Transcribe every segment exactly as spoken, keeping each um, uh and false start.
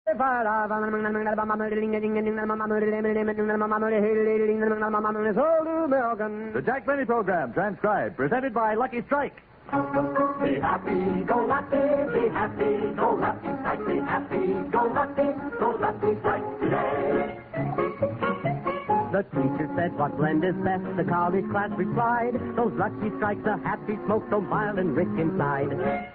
The Jack Benny Program, transcribed, presented by Lucky Strike. Be happy, go lucky, be happy, go lucky strike, be happy, go lucky, go lucky strike today. The teacher said, what blend is best? The college class replied, those Lucky Strikes, a happy smoke so mild and rich inside.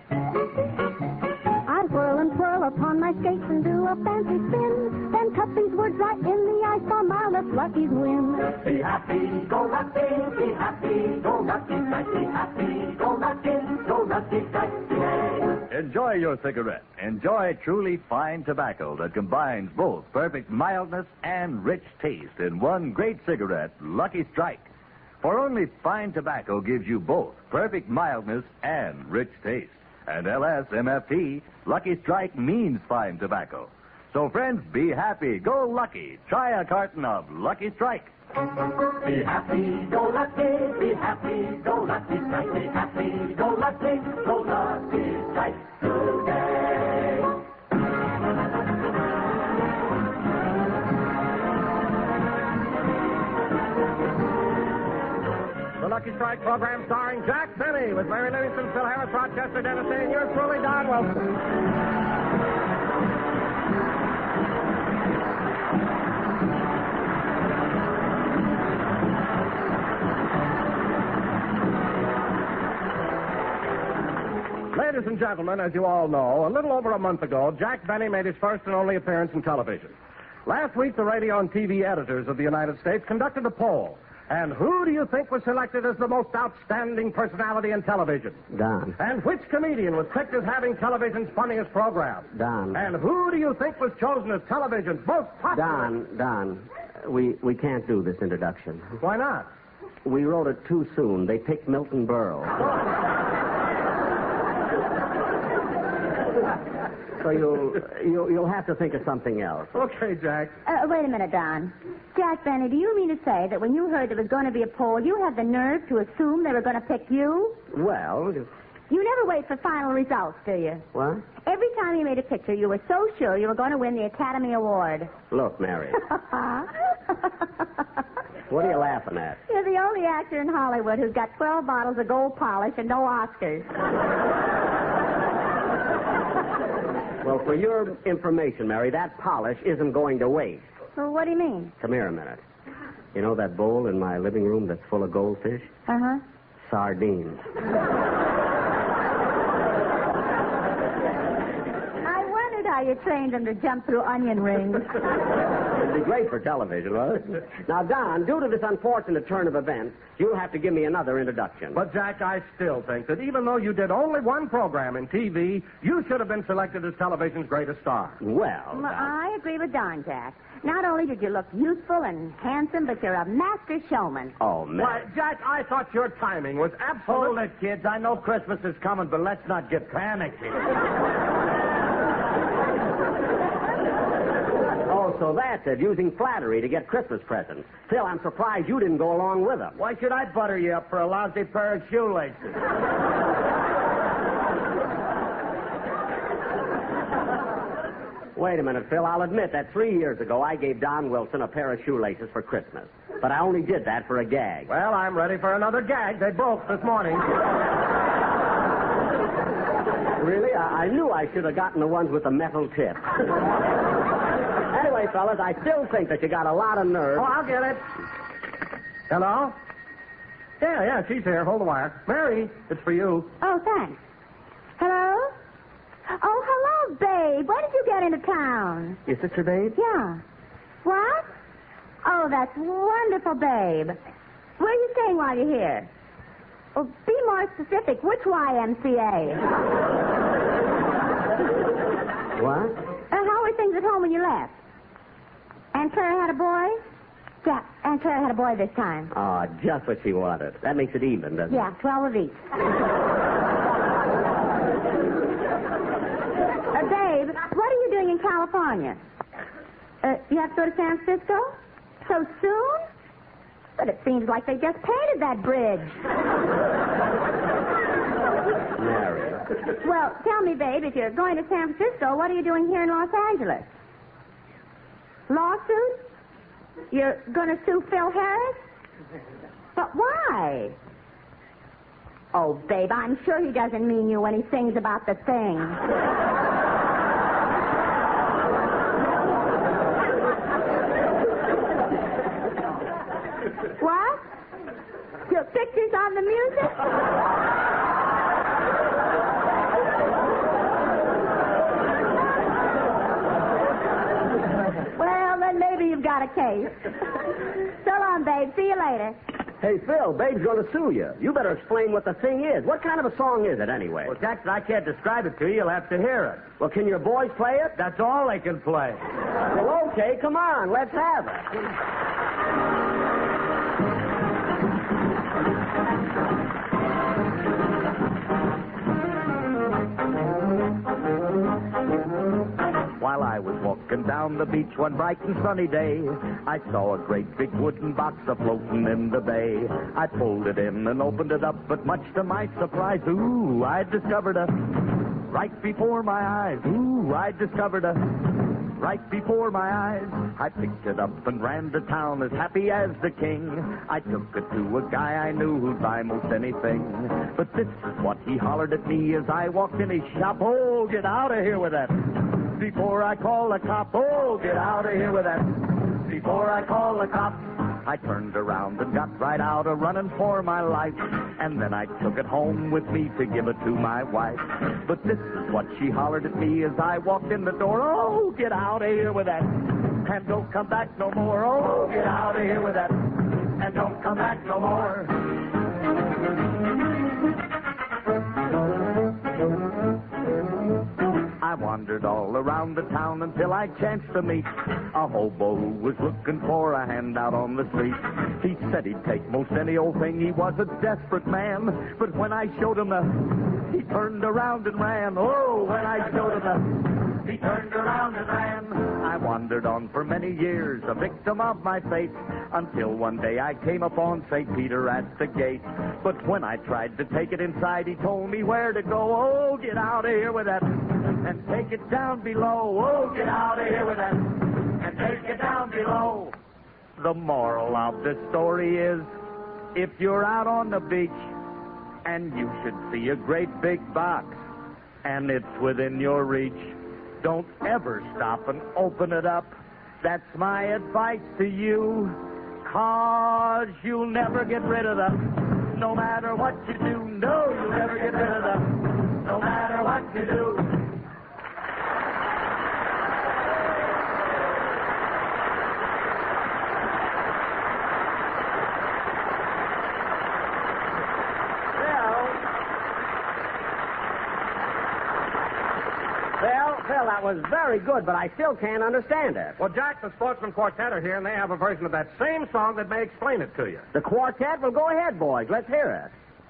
I'd whirl and twirl upon my skates and do a fancy spin, then cut these words right in the ice for mildest Lucky's win. Be happy, go lucky, be happy, go lucky strike, be happy, go lucky, go lucky strike today. Enjoy your cigarette. Enjoy truly fine tobacco that combines both perfect mildness and rich taste in one great cigarette, Lucky Strike. For only fine tobacco gives you both perfect mildness and rich taste. And L S M F T, Lucky Strike means fine tobacco. So, friends, be happy, go lucky. Try a carton of Lucky Strike. Be happy, go lucky, be happy, go lucky strike, be happy, go lucky, go lucky strike today. The Lucky Strike program starring Jack Benny with Mary Livingston, Phil Harris, Rochester, Tennessee, and yours truly, Don Wilson. Ladies and gentlemen, as you all know, a little over a month ago, Jack Benny made his first and only appearance in television. Last week, the radio and T V editors of the United States conducted a poll. And who do you think was selected as the most outstanding personality in television? Don. And which comedian was picked as having television's funniest program? Don. And who do you think was chosen as television's most popular? Don, Don, we, we can't do this introduction. Why not? We wrote it too soon. They picked Milton Berle. So you'll, you'll you'll have to think of something else. Okay, Jack. Uh, wait a minute, Don. Jack Benny, do you mean to say that when you heard there was going to be a poll, you had the nerve to assume they were going to pick you? Well... You never wait for final results, do you? What? Every time you made a picture, you were so sure you were going to win the Academy Award. Look, Mary. What are you laughing at? You're the only actor in Hollywood who's got twelve bottles of gold polish and no Oscars. Well, for your information, Mary, that polish isn't going to waste. Well, what do you mean? Come here a minute. You know that bowl in my living room that's full of goldfish? Uh-huh. Sardines. I wondered how you trained them to jump through onion rings. It'd be great for television, wouldn't it? Now, Don, due to this unfortunate turn of events, you'll have to give me another introduction. But, Jack, I still think that even though you did only one program in T V, you should have been selected as television's greatest star. Well, Well, Don. I agree with Don, Jack. Not only did you look youthful and handsome, but you're a master showman. Oh, man. Why, Jack, I thought your timing was absolute. Hold it, kids. I know Christmas is coming, but let's not get panicky. Oh, so that's it, using flattery to get Christmas presents. Phil, I'm surprised you didn't go along with them. Why should I butter you up for a lousy pair of shoelaces? Wait a minute, Phil. I'll admit that three years ago I gave Don Wilson a pair of shoelaces for Christmas. But I only did that for a gag. Well, I'm ready for another gag. They broke this morning. Really? I, I knew I should have gotten the ones with the metal tip. Anyway, fellas, I still think that you got a lot of nerve. Oh, I'll get it. Hello? Yeah, yeah, she's here. Hold the wire. Mary, it's for you. Oh, thanks. Hello? Oh, hello, babe. When did you get into town? Your sister, babe? Yeah. What? Oh, that's wonderful, babe. Where are you staying while you're here? Oh, be more specific. Which Y M C A? What? Uh, how were things at home when you left? Aunt Clara had a boy? Yeah, Aunt Clara had a boy this time. Oh, just what she wanted. That makes it even, doesn't Yeah, twelve of each. Uh, babe, what are you doing in California? Uh, you have to go to San Francisco? So soon? But it seems like they just painted that bridge. it? Mary. Well, tell me, babe, if you're going to San Francisco, what are you doing here in Los Angeles? Lawsuit? You're going to sue Phil Harris? But why? Oh, babe, I'm sure he doesn't mean you when he sings about the thing. What? Your picture's on the music? Well, then maybe you've got a case. So long, babe. See you later. Hey, Phil, Babe's going to sue you. You better explain what the thing is. What kind of a song is it, anyway? Well, Jackson, I can't describe it to you. You'll have to hear it. Well, can your boys play it? That's all they can play. Well, okay, come on. Let's have it. While I was walking down the beach one bright and sunny day, I saw a great big wooden box a-floating in the bay. I pulled it in and opened it up, but much to my surprise, ooh, I discovered a... Right before my eyes, ooh, I discovered a... Right before my eyes, I picked it up and ran to town as happy as the king. I took it to a guy I knew who'd buy most anything. But this is what he hollered at me as I walked in his shop. Oh, get out of here with that. Before I call the cop, oh, get out of here with that. Before I call the cop. I turned around and got right out a running for my life. And then I took it home with me to give it to my wife. But this is what she hollered at me as I walked in the door. Oh, get out of here with that. And don't come back no more. Oh, get out of here with that. And don't come back no more. I wandered all around the town until I chanced to meet a hobo who was looking for a handout on the street. He said he'd take most any old thing. He was a desperate man. But when I showed him the... He turned around and ran. Oh, when I showed him the... He turned around and ran. I wandered on for many years, a victim of my fate, until one day I came upon Saint Peter at the gate. But when I tried to take it inside, he told me where to go. Oh, get out of here with that. And take it down below. Oh, get out of here with that. And take it down below. The moral of the story is, if you're out on the beach and you should see a great big box and it's within your reach, don't ever stop and open it up. That's my advice to you, 'cause you'll never get rid of them. No matter what you do, no, you'll never get rid of them. No matter what you do. Phil, that was very good, but I still can't understand it. Well, Jack, the Sportsman Quartet are here, and they have a version of that same song that may explain it to you. The quartet? Well, go ahead, boys. Let's hear it.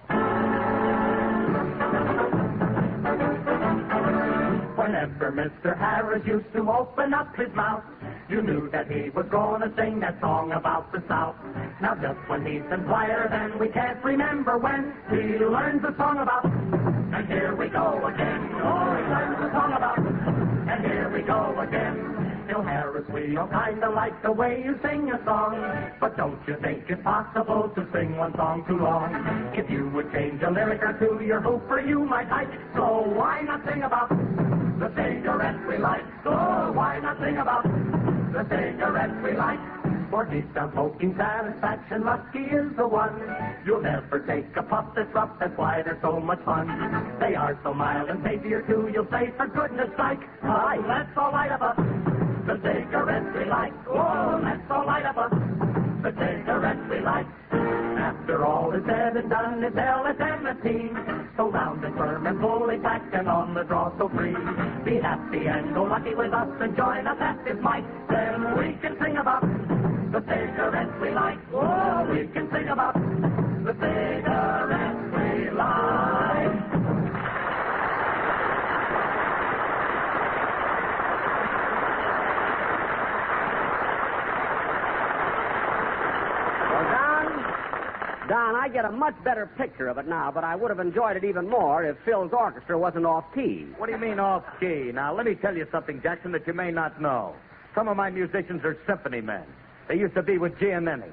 Whenever Mister Harris used to open up his mouth, you knew that he was going to sing that song about the South. Now, just when he's been quieter than we can't remember when, he learns the song about... And here we go again. Oh, he learns the song about... And here we go again. Phil Harris, we all kind of like the way you sing a song. But don't you think it's possible to sing one song too long? If you would change a lyric or two, your hooper you might like. So why not sing about the cigarette we like? So why not sing about the cigarette we like? For deep down smoking satisfaction, lucky is the one. You'll never take a puff that's rough, that's why they're so much fun. They are so mild and tastier too, you'll say, for goodness sake, oh, let's all light up us the cigarettes we like. Oh, let's all light up us the cigarettes we like. After all is said and done, it's L S M F T. So round and firm and fully packed and on the draw so free. Be happy and go lucky with us and join us at this mic. Then we can sing about the cigarettes we like. Oh, we can sing about the cigarettes we like. Well, Don, Don, I get a much better picture of it now, but I would have enjoyed it even more if Phil's orchestra wasn't off key. What do you mean off key? Now, let me tell you something, Jackson, that you may not know. Some of my musicians are symphony men. They used to be with Giannini.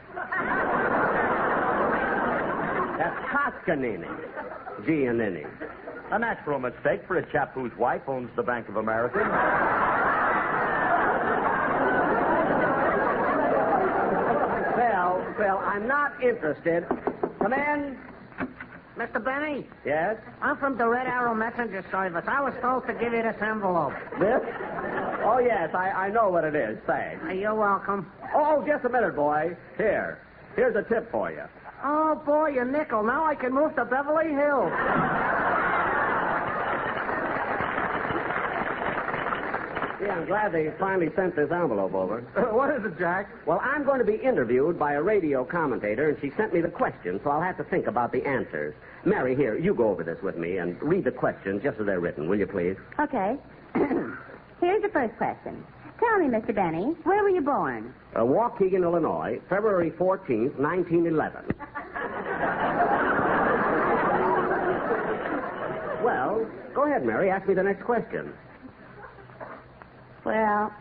That's Toscanini. Giannini. A natural mistake for a chap whose wife owns the Bank of America. Phil, Phil, I'm not interested. Come in. Mister Benny, Yes? I'm from the Red Arrow Messenger Service. I was told to give you this envelope. This? Oh, yes, I, I know what it is. Thanks. Uh, You're welcome. Oh, just a minute, boy. Here. Here's a tip for you. Oh, boy, a nickel. Now I can move to Beverly Hills. Yeah, I'm glad they finally sent this envelope over. What is it, Jack? Well, I'm going to be interviewed by a radio commentator, and she sent me the questions, so I'll have to think about the answers. Mary, here, you go over this with me and read the questions just as they're written, will you, please? Okay. Here's the first question. Tell me, Mister Benny, where were you born? Uh, Waukegan, Illinois, February fourteenth, nineteen eleven. Well, go ahead, Mary. Ask me the next question. Well...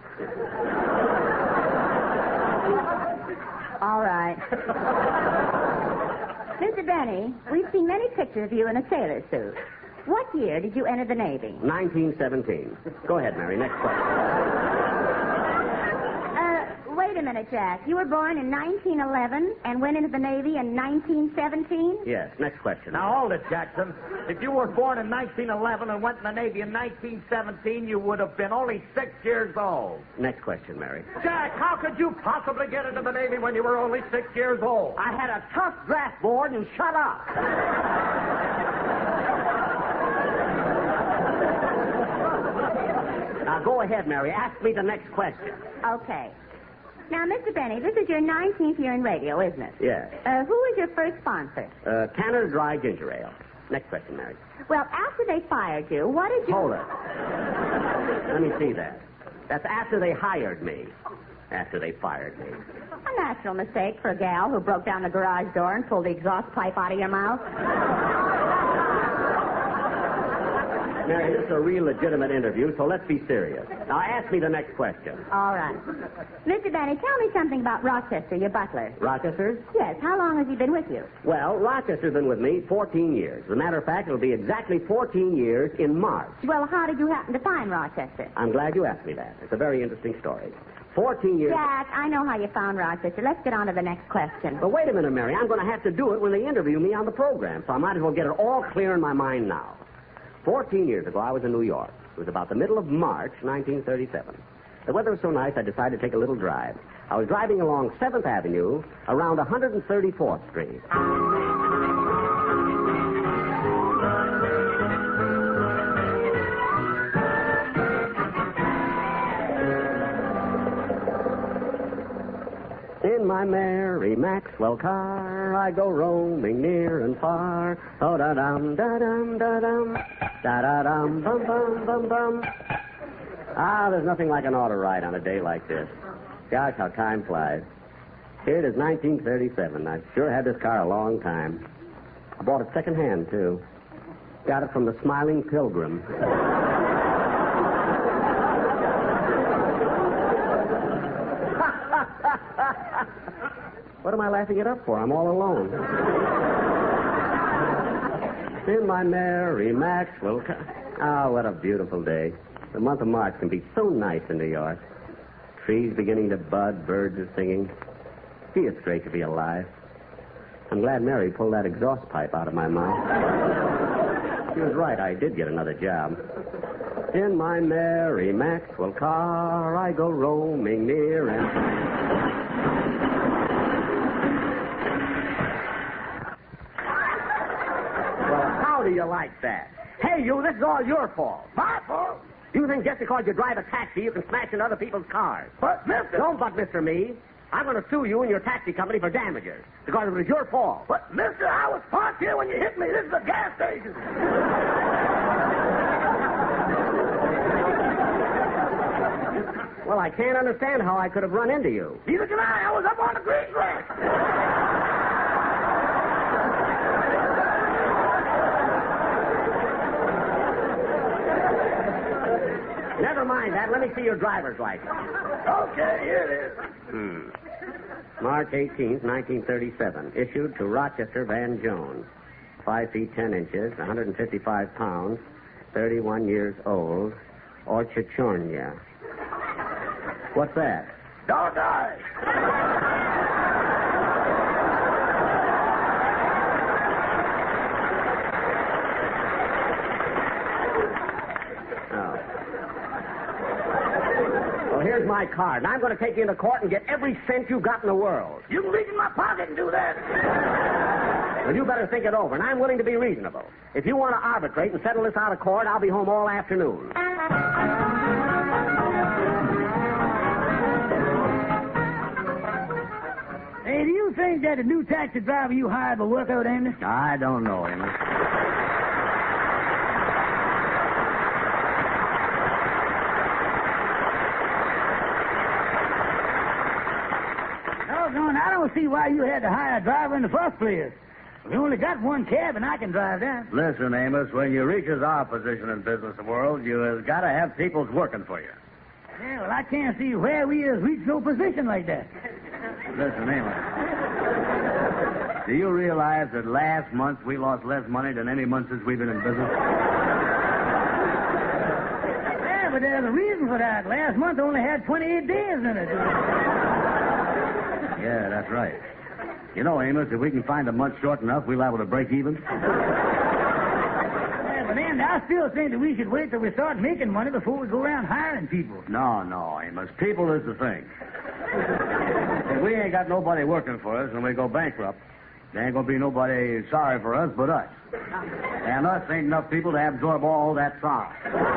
All right. Mister Benny, we've seen many pictures of you in a sailor suit. What year did you enter the Navy? nineteen seventeen. Go ahead, Mary. Next question. Uh, wait a minute, Jack. You were born in nineteen eleven and went into the Navy in nineteen seventeen? Yes, next question. Now, hold it, Jackson. If you were born in nineteen eleven and went in the Navy in nineteen seventeen, you would have been only six years old. Next question, Mary. Jack, how could you possibly get into the Navy when you were only six years old? I had a tough draft board and shut up. Now, go ahead, Mary. Ask me the next question. Okay. Now, Mister Benny, this is your nineteenth year in radio, isn't it? Yes. Uh, who was your first sponsor? Uh, Canada Dry Ginger Ale. Next question, Mary. Well, after they fired you, what did you... Hold it. Let me see that. That's after they hired me. After they fired me. A natural mistake for a gal who broke down the garage door and pulled the exhaust pipe out of your mouth. Mary, this is a real legitimate interview, so let's be serious. Now, ask me the next question. All right. Mister Benny, tell me something about Rochester, your butler. Rochester? Yes, how long has he been with you? Well, Rochester's been with me fourteen years. As a matter of fact, it'll be exactly fourteen years in March. Well, how did you happen to find Rochester? I'm glad you asked me that. It's a very interesting story. Fourteen years... Jack, I know how you found Rochester. Let's get on to the next question. But wait a minute, Mary. I'm going to have to do it when they interview me on the program, so I might as well get it all clear in my mind now. Fourteen years ago, I was in New York. It was about the middle of March, nineteen thirty-seven. The weather was so nice, I decided to take a little drive. I was driving along seventh Avenue, around one hundred thirty-fourth Street. In my Mary Maxwell car, I go roaming near and far. Oh, da-dum, da-dum, da-dum, da-da-dum, bum, bum, bum, bum. Ah, there's nothing like an auto ride on a day like this. Gosh, how time flies. Here it is, nineteen thirty-seven. I've sure had this car a long time. I bought it secondhand, too. Got it from the Smiling Pilgrim. What am I laughing it up for? I'm all alone. In my Mary Maxwell car. Ah, what a beautiful day. The month of March can be so nice in New York. Trees beginning to bud, birds are singing. Gee, it's great to be alive. I'm glad Mary pulled that exhaust pipe out of my mouth. She was right. I did get another job. In my Mary Maxwell car, I go roaming near and... How do you like that? Hey, you, this is all your fault. My fault? You think just because you drive a taxi, you can smash into other people's cars. But, mister... Don't but mister me. I'm going to sue you and your taxi company for damages because it was your fault. But, mister, I was parked here when you hit me. This is a gas station. Well, I can't understand how I could have run into you. Neither can I. I was up on the green grass. Never mind that. Let me see your driver's license. Okay, here it is. Hmm. March eighteenth, nineteen thirty-seven. Issued to Rochester Van Jones. Five feet ten inches, one hundred fifty-five pounds, thirty-one years old, Orchachornia. What's that? Dog eyes. Oh. Well, here's my card. Now I'm going to take you into court and get every cent you got in the world. You can reach in my pocket and do that. Well, you better think it over, and I'm willing to be reasonable. If you want to arbitrate and settle this out of court, I'll be home all afternoon. Hey, do you think that the new taxi driver you hired will work out, Amos? I don't know, Amos. Doggone, I don't see why you had to hire a driver in the first place. We only got one cab, and I can drive that. Listen, Amos, when you reaches our position in business world, you has got to have people's working for you. Yeah, well, I can't see where we has reached no position like that. Listen, Amos. Do you realize that last month we lost less money than any month since we've been in business? Yeah, but there's a reason for that. Last month only had twenty-eight days in it. Yeah, that's right. You know, Amos, if we can find a month short enough, we'll be able to break even. Yeah, but then I still think that we should wait till we start making money before we go around hiring people. No, no, Amos. People is the thing. If we ain't got nobody working for us when we go bankrupt, there ain't going to be nobody sorry for us but us. And us ain't enough people to absorb all that sorrow.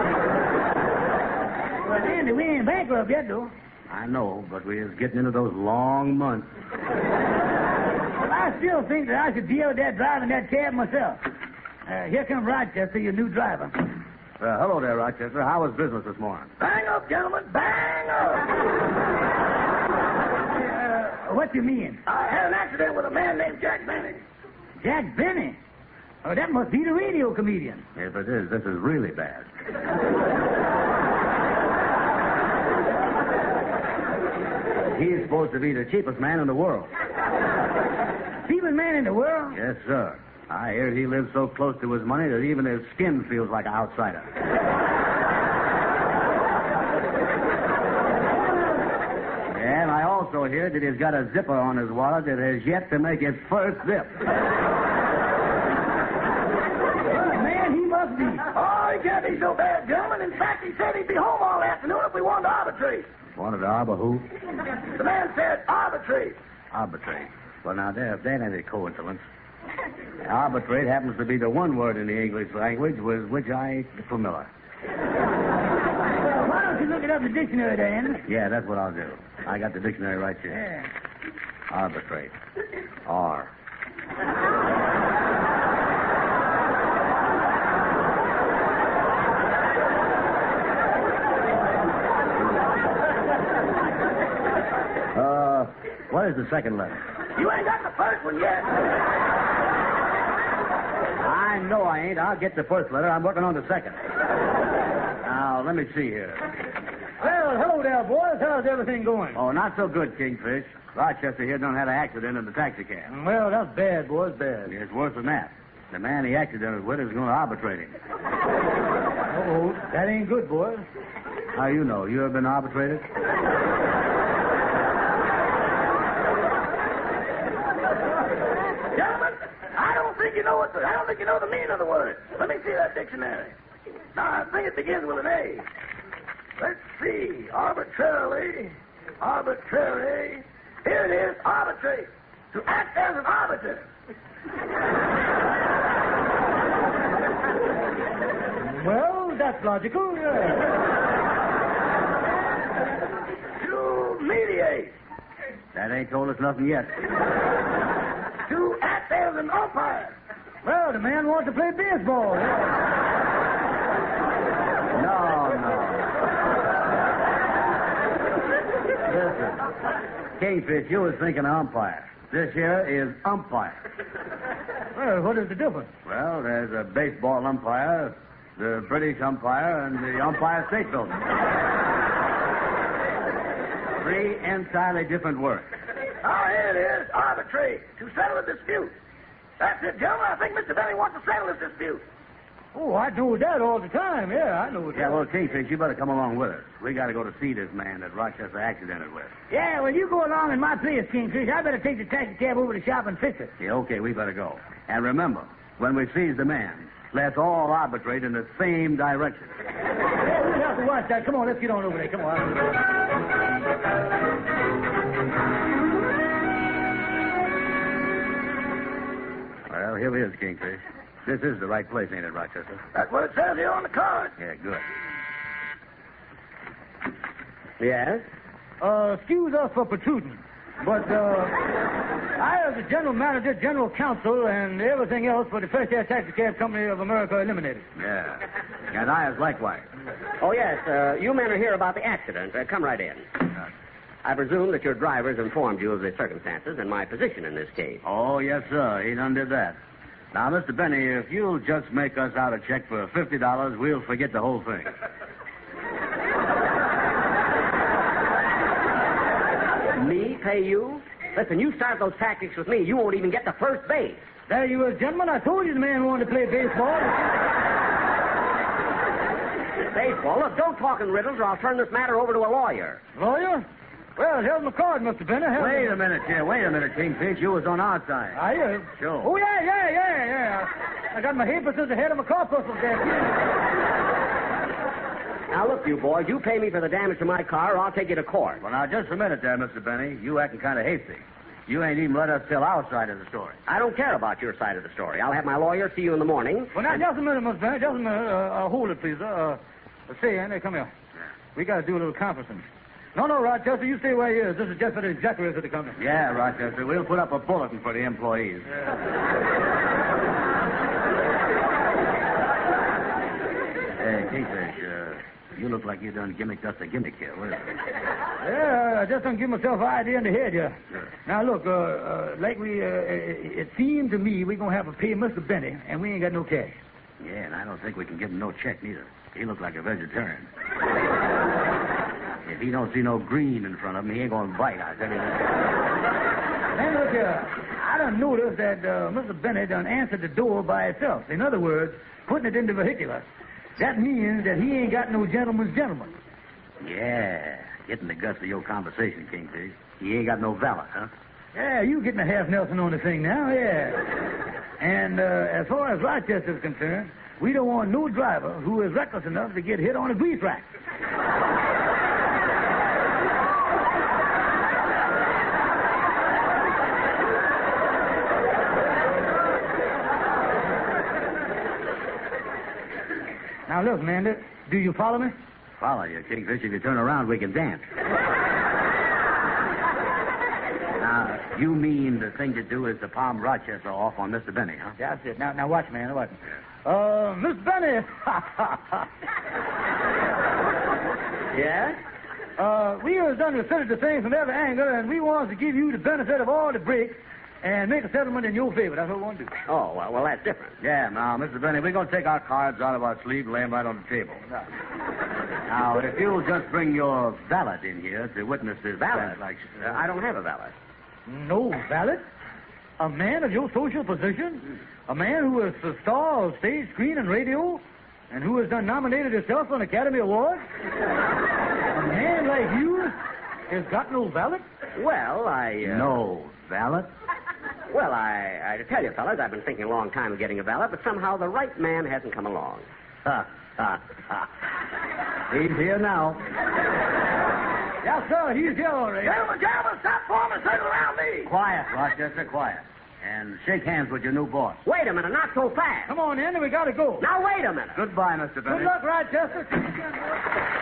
Well, Andy, we ain't bankrupt yet, though. I know, but we is getting into those long months. Well, I still think that I should deal with that driving that cab myself. Uh, here comes Rochester, your new driver. Uh, hello there, Rochester. How was business this morning? Bang up, gentlemen, bang up. Uh, what you mean? I had an accident with a man named Jack Benny. Jack Benny? Oh, that must be the radio comedian. If it is, this is really bad. He's supposed to be the cheapest man in the world. Cheapest man in the world? Yes, sir. I hear he lives so close to his money that even his skin feels like an outsider. And I also hear that he's got a zipper on his wallet that has yet to make its first zip. Well, man, he must be. Oh, he can't be so bad, gentlemen. In fact, he said he'd be home all afternoon if we wanted to arbitrate. Wanted to arbor who? The man said arbitrate. Arbitrate. Well, now, there, if that ain't a coincidence. Arbitrate happens to be the one word in the English language with which I ain't familiar. Well, why don't you look it up in the dictionary, Dan? Yeah, that's what I'll do. I got the dictionary right here. Yeah. Arbitrate. R. Uh, what is the second letter? You ain't got the first one yet. I know I ain't. I'll get the first letter. I'm working on the second. Now, let me see here. Well, hello there, boys. How's everything going? Oh, not so good, Kingfish. Rochester here done had an accident in the taxi cab. Well, that's bad, boys, bad. It's worse than that. The man he accidented with is going to arbitrate him. Oh, that ain't good, boys. How you know? You ever been arbitrated? Gentlemen, I don't think you know what the, I don't think you know the meaning of the word. Let me see that dictionary. Now, I think it begins with an A. Let's see. Arbitrarily. Arbitrary. Here it is. Arbitrate. To act as an arbiter. Well, that's logical. Yeah. To mediate. That ain't told us nothing yet. To act as an umpire. Well, the man wants to play baseball. No, no. Listen, Kingfish, you was thinking umpire. This here is umpire. Well, what is the difference? Well, there's a baseball umpire, The British umpire and the Empire State Building. Three entirely different words. Oh, here it is. Arbitrate. To settle a dispute. That's it, gentlemen. I think Mister Benny wants to settle this dispute. Oh, I know that all the time. Yeah, I know that. Yeah, well, Kingfish, you better come along with us. We got to go to see this man that Rochester accidented with. Yeah, well, you go along in my place, Kingfish. I better take the taxi cab over to the shop and fix it. Yeah, okay, we better go. And remember, when we seize the man, let's all arbitrate in the same direction. Yeah, we'll have to watch that. Come on, let's get on over there. Come on. Well, here he is, Kingfish. This is the right place, ain't it, Rochester? That's what it says here on the card. Yeah, good. Yes? Uh, excuse us for protruding, but, uh, I, as the general manager, general counsel, and everything else for the First Air Taxi Cab Company of America Eliminated. Yeah. And I as likewise. Oh, yes. Uh, you men are here about the accident. Uh, come right in. I presume that your drivers informed you of the circumstances and my position in this case. Oh, yes, sir. He done did that. Now, Mister Benny, if you'll just make us out a check for fifty dollars, we'll forget the whole thing. Me pay you? Listen, you start those tactics with me, you won't even get to first base. There you are, gentlemen. I told you the man wanted to play baseball. Baseball? Look, don't talk in riddles or I'll turn this matter over to a lawyer. Lawyer? Well, here's my card, Mister Benner. Here's Wait my... a minute, here. Wait a minute, Kingfish. You was on our side. Are you? Sure. Oh, yeah, yeah, yeah, yeah. I got my papers at the head of my corpuscles there. Now, look, you boys, you pay me for the damage to my car or I'll take you to court. Well, now, just a minute there, Mister Benny. You acting kind of hasty. You ain't even let us tell our side of the story. I don't care about your side of the story. I'll have my lawyer see you in the morning. Well, now, just a minute, Mister Benner. Just a minute. Uh, uh, hold it, please. Uh, uh, say, Andy, come here. We got to do a little conferencing. No, no, Rochester, you stay where you is. This is just for the executives of the company. Yeah, Rochester. We'll put up a bulletin for the employees. Yeah. Hey, Kingfish, uh, you look like you done gimmicked us a gimmick here. What is it? Yeah, I just don't give myself an idea in the head here. Sure. Now, look, uh, uh, like we, uh, it seemed to me we're going to have to pay Mister Benny, and we ain't got no cash. Yeah, and I don't think we can give him no check, neither. He looks like a vegetarian. If he don't see no green in front of him, he ain't going to bite, I tell you that. Then look here. I done noticed that uh, Mister Benny done answered the door by itself. In other words, putting it in the vehicular. That means that he ain't got no gentleman's gentleman. Yeah, getting the guts of your conversation, Kingfish. He ain't got no valet, huh? Yeah, you getting a half Nelson on the thing now, yeah. And uh, as far as Rochester's concerned, we don't want no driver who is reckless enough to get hit on a grease rack. Now, look, man, do you follow me? Follow you, Kingfish. If you turn around, we can dance. Now, you mean the thing to do is to palm Rochester off on Mister Benny, huh? That's it. Now, now watch, man, watch. Uh, Miss Benny. Yes? Uh, we have done considered the thing from every angle, and we want to give you the benefit of all the breaks and make a settlement in your favor. That's what we want to do. Oh, well, well that's different. Yeah, now, Mister Benny, we're going to take our cards out of our sleeve and lay them right on the table. Now, if you'll just bring your valet in here to witness this... Valet? Like, uh, I don't have a valet. No valet? A man of your social position? A man who is the star of stage, screen, and radio? And who has done nominated himself for an Academy Award? A man like you has got no valet? Well, I... Uh... No valet? Well, I, I tell you, fellas, I've been thinking a long time of getting a valet, but somehow the right man hasn't come along. Ha, ha, ha. He's here now. Yes, sir, he's here already. Gentlemen, gentlemen, stop forming a circle around me. Quiet, Rochester, quiet. And shake hands with your new boss. Wait a minute, not so fast. Come on, Andy, we got to go. Now, wait a minute. Goodbye, Mister Benny. Good luck, Rochester. See you again, boy.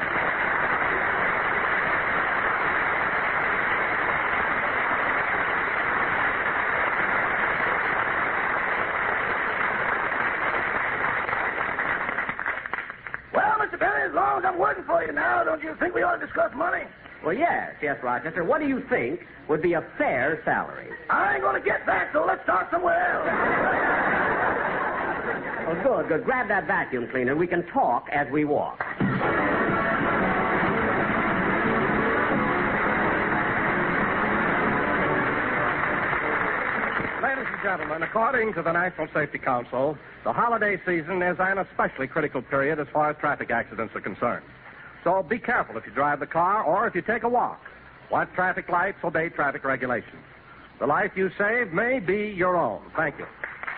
As long as I'm working for you now, don't you think we ought to discuss money? Well, yes, yes, Rochester. What do you think would be a fair salary? I ain't going to get that, so let's start somewhere else. Oh, good, good. Grab that vacuum cleaner. We can talk as we walk. Ladies and gentlemen, according to the National Safety Council, the holiday season is an especially critical period as far as traffic accidents are concerned. So be careful if you drive the car or if you take a walk. Watch traffic lights, obey traffic regulations. The life you save may be your own. Thank you.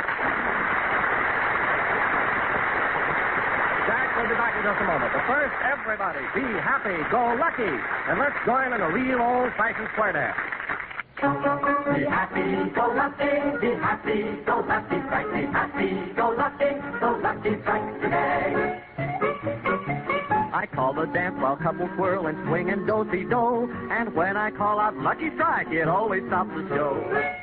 Jack will be back in just a moment. But first, everybody, be happy, go lucky, and let's join in a real old-fashioned square dance. Be happy, go lucky, be happy, go lucky, strike, be happy, go lucky, go lucky, strike today. I call the dance while couples whirl and swing and do-si-do. And when I call out Lucky Strike, it always stops the show.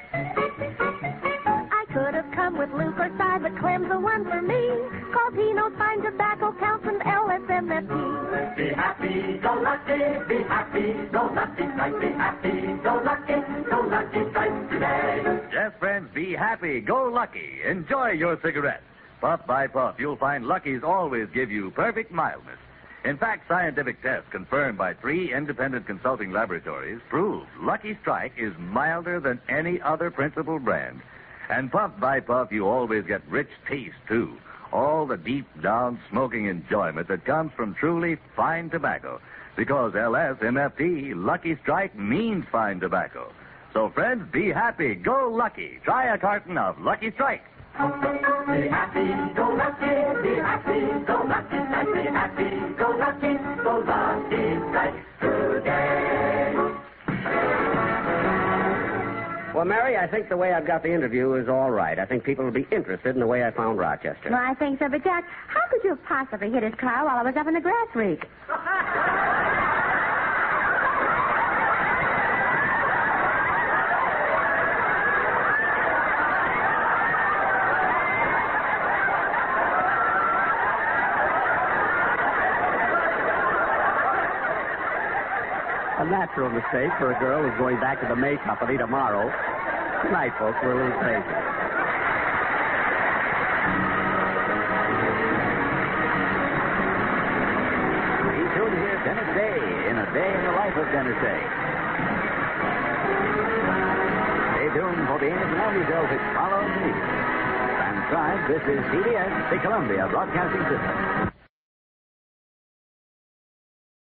I could have come with Luke or Si, but Clem's the one for me. Cause he knows fine tobacco counts and L S M F T. Be happy, go lucky, be happy, go lucky, strike, be happy, go lucky, go lucky, strike today. Yes, friends, be happy, go lucky. Enjoy your cigarette. Puff by puff, you'll find Lucky's always give you perfect mildness. In fact, scientific tests confirmed by three independent consulting laboratories prove Lucky Strike is milder than any other principal brand. And puff by puff, you always get rich taste, too. All the deep down smoking enjoyment that comes from truly fine tobacco. Because L S M F T, Lucky Strike, means fine tobacco. So, friends, be happy, go lucky. Try a carton of Lucky Strike. Be happy, go lucky, be happy, go lucky, strike, be happy, go lucky, go lucky, strike today. Well, Mary, I think the way I've got the interview is all right. I think people will be interested in the way I found Rochester. Well, I think so, but Jack, how could you have possibly hit his car while I was up in the grass reek? A natural mistake for a girl who's going back to the May Company tomorrow. Good night, folks. We're a little crazy. Be sure to hear Dennis Day in A Day in the Life of Dennis Day. Stay tuned for the Amos and Andy show which follows me. Transcribed, this is C B S, the Columbia Broadcasting System.